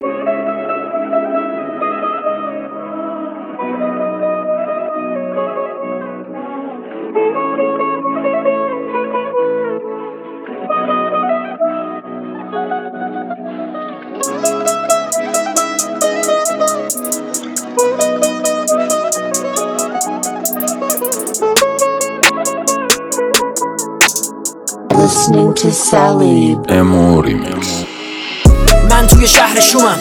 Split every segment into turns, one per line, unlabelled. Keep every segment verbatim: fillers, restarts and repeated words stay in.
Listening to Salib
Remix.
من توی شهر شومم،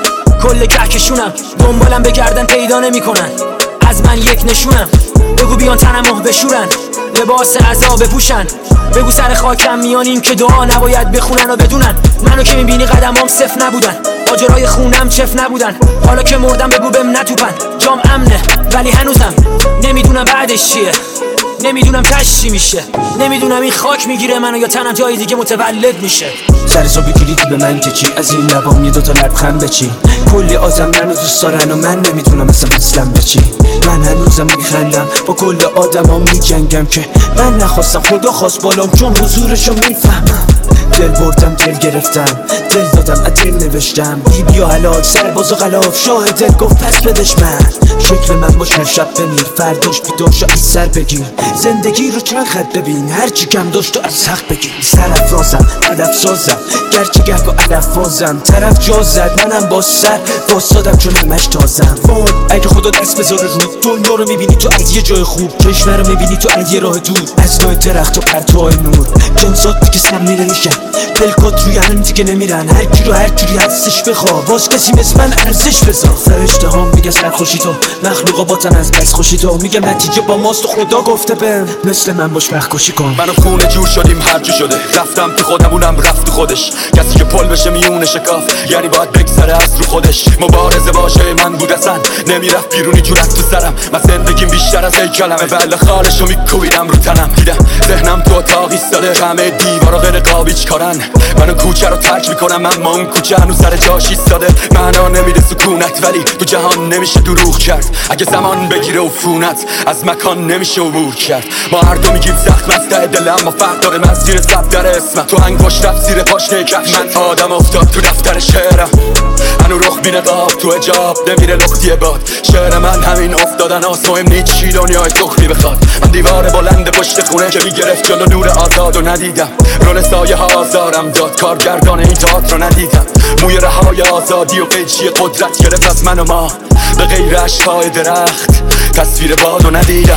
کل کهکشونم، دنبالم بگردن پیدا نمی کنن. از من یک نشونم، بگو بیان تنمو بشورن، لباس عذاب بپوشن. بگو سر خاکم میان این که دعا نباید بخونن و بدونن. منو که میبینی قدمام صف نبودن، آجرای خونم چف نبودن. حالا که مردم بگو بهم نتوپن. جام امنه ولی هنوزم نمیدونم بعدش چیه، نمیدونم تش چی میشه، نمیدونم این خاک میگیره منو یا تنم جای دیگه متولد میشه.
سر صبح کلیدی به من که چی، از این لبام یه دوتا لبخند بچی. کلی آدم منو دوست دارن و من نمیدونم اصلا مثلم بچی. من هنوزم میخندم با کل آدما میجنگم که من نخواستم خدا خواست بالام، چون حضورشو میفهمم. دل بردم دل گرفتم، دل دادم از دل نوشتم. بی بیا حلال سرباز و غلاف، شاه دل گفت پس بدش من. شکل من باشه شب بمیر، فرداش بیداشو از سر بگیر. زندگی رو چند خط ببین، هرچی کم داشت و از حق بگیر. سرافرازم هدف سازم، گرچه گرگ و علف فازم. طرف جا زد منم با سر واسادم چون همش تازم. وای اگه خدا دست بذاره رود، دنیا رو میبینی تو از یه جای خوب، چشمه رو میبینی تو از یه راه دور. از نوع درخت و پرتوهای نور، جنسات دیگه سم میره میشن، دلکات روی هم دیگه نمیرن. هر کی رو هر جوری هستش بخوا، باز کسی مثل من ارزش بذار. فرشته ها میگه سرخوشی تو، مخلوقا باتن از بس خوشی تو. میگم نتیجه با ماست و خدا گفته بهم مثل من باش وقت کشی کن.
منو خونه جور شدیم هرچی شده، رفتم تو خودمونم رفت تو خودش. کسی که پل بشه میونه شکاف، یعنی باید بگذره از رو خودش. مبارزه باشه من بود اصلا نمیرفت بیرونی جونت تو سرم. من زندگیم بیشتر از یک کلمه، بله خالشو میکوبیدم رو تنم. دیدم ذهنم تو اتاق ایستاده، همه دیوارا غیر قابی چیکارن. منو کوچه رو ترک میکنم، اما اون کوچه هنوز سر جاش ایستاده. معنا نمیده سکونت، ولی تو جهان نمیشه دروغ کرد. اگه زمان بگیره عفونت، از مکان نمیشه عبور کرد. ما هر دو میگیم زخم از ته دل، اما فرق داره من زیر ضبط در اسمم. تو انگشت رفت زیر پاشنه کفش، من آدم افتاد تو دفتر شعرم. هنو رخ بی نقاب تو حجاب نمیره لختی باد. شعر من همین افتادن هاست، مهم نیست چی دنیای تخمی بخواد. من دیوار بلند پشت خونه که میگرفت جلو نور آزاد و ندیدم. رول سایه ها آزارم داد، کارگردان این تئاتر رو ندیدم. موی رهای آزادی و قیچی قدرت گرفت از من و ما، به غیر عشقای درخت تصویر باد رو ندیدم.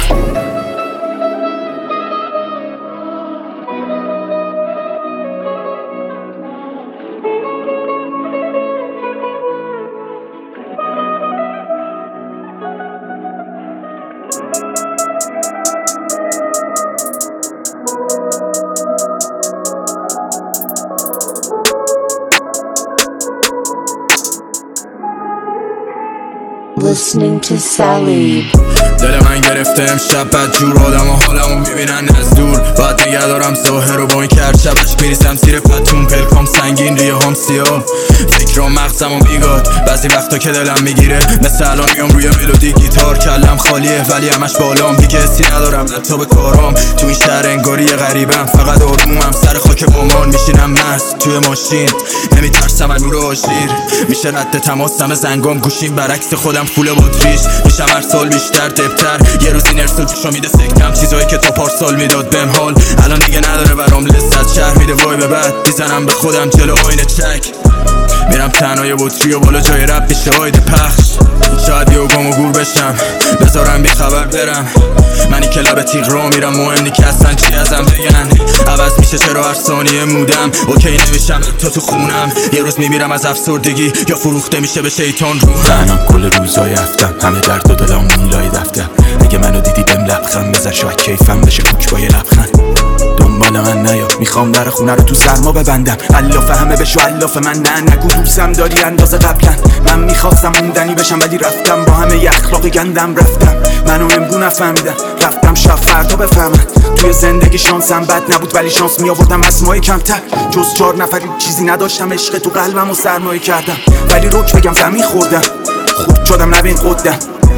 Listening to Salib.
دل من گرفته امشب بد جور، آدم و حالمو میبینن از دور. باید نگه دارم ظاهر رو با این کرد شبش میریسم زیر پتون. پلکام سنگین ریه هم سیاه، فکر و مغزمو میگاد. بعضی وقتا که دلم میگیره مثل الان میام روی ملودی گیتار، کلم خالیه ولی همش بالام. دیگه حسی ندارم حتی به کارام، تو این شهر انگاری غریبم. فقط آرومم سر خاک بومان، میشینم مست توی ماشین، نمیترسم از نور آژیر. میشه رد تماسم زنگام، گوشیم برعکس خودم فول باتریش. میشم هر سال بیشتر دبتر، یه روزی نرسل پیشا میده سکتم. چیزایی که تا پارسال میداد بهم حال، الان دیگه نداره برام لذت. شهر میده وای به بعد، میزنم به خودم جلو آینه چک. میرم تنهای بطری و بالا جای رب میشه آیده پخش. شاید یه گم و گور بشم، بذارم بی خبر برم. منی که لب تیغ را میرم، مهم نی که اصلا چی ازم بگن. عوض میشه چرا هر ثانیه مودم، اوکی نمیشم تا تو خونم. یه روز میمیرم از افسردگی، یا فروخته میشه به شیطان روحم. تنم کل روزای هفتم، همه درد و دلم میلای دفتم. اگه منو دیدی بهم لبخند بزن، شاید کیفم بشه کوچ با یه لبخند. دنبال من نیا، میخوام در خونه رو تو سرما ببندم. الاف همه بشو الاف من، نه نگو دوستم داری اندازه قبلا. من میخواستم موندنی بشم ولی رفتم، با همه ی اخلاقی گندم رفتم. منو امگو نفهمیدم، رفتم شب فردا بفهمن. توی زندگی شانسم بد نبود ولی شانس میآوردم از مای کمتر. جز چهار نفری چیزی نداشتم، عشق تو قلبم و سرمایه کردم. ولی روک بگم زمین خوردم، خود شدم نبین قدم.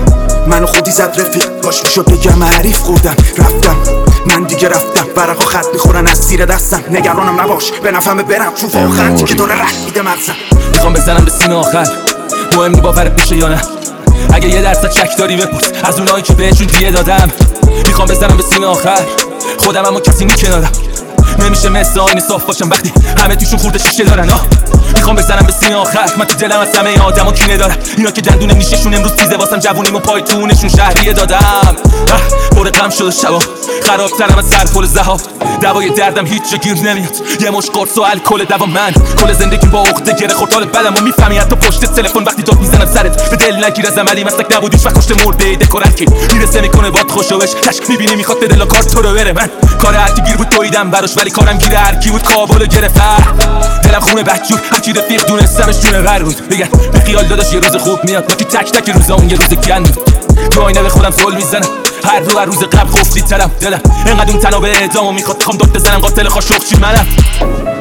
منو خودی زد رفیق، باش میشد بگم حریف خوردم. رفتم من دیگه رفتم، برقا خط میخورن از زیر دستم. نگرانم نباش به نفهمه برم، چون فوق خطی که داره رد میده مغزم.
میخوام بزنم به سین آخر، مهم نی باورت میشه یا نه. اگه یه درصد شک داری بپرس از اونایی که بهشون دیه دادم. میخوام بزنم به سین آخر خودم اما کسی نی کنارم. نمیشه مثل آینه صاف باشم وقتی همه توشون خورده شیشه دارن. آه میخوام بزنم به سین آخر، من تو دلم از همه آدما کینه دارم. اینا که دندون نیششون امروز تیزه واسم جوونیمو پای تونشون شهریه دادم. پر غم شده شبا خرابترم از سر پر زهاب. دوای دردم هیچ جا گیر نمیاد، یه مش قرص و الکل دوا. من کل زندگی با عقده گره خورد حال بدم و میفهمی حتی پشت تلفن وقتی داد میزنم سرت. به دل نگیر از عملی مسلک نبودیش و کشت مرده دکورکی میرسه میکنه باد خوشوش تشک میبینی میخواد به دل کار تو رو بره. من کار هرکی گیر بود تویدم براش ولی کارم گیر هرکی بود کابل گرفت. دلم خونه بدجور هرکی رفیق دونستمش جون غر بود. بگن به خیال داداش یه روز خوب میاد وقتی تک تک روزا اون یه روز گند بود. تو آینه به خودم زل میزنم هر رو هر روز قبل خفتی ترم. دلم انقدر اون تنابه اعدامو میخواد خوام داد بزنم قاتل خاشخ چی منم.